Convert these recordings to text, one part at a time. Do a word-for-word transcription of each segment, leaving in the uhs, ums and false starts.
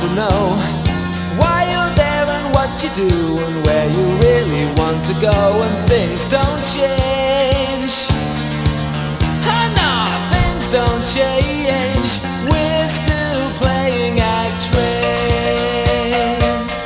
to know why you're there and what you do and where you really want to go, and things don't change. Oh no, things don't change. We're still playing at train.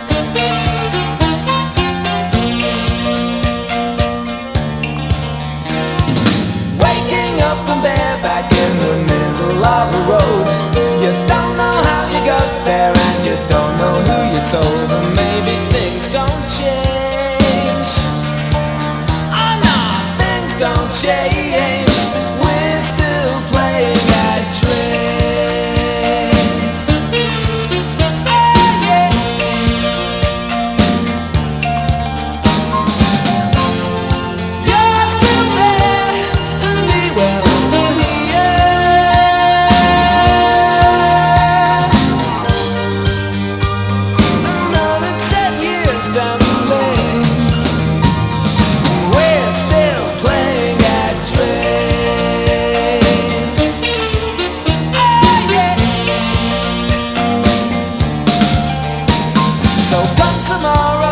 Waking up and bareback in the middle of the road. You don't know how you got there and you don't know who you told, and maybe things don't change. Oh no, things don't change. We're still playing at train. Oh yeah. You're still there and we will here. Another ten years down the lane, we're still playing at train. Oh yeah. So come tomorrow.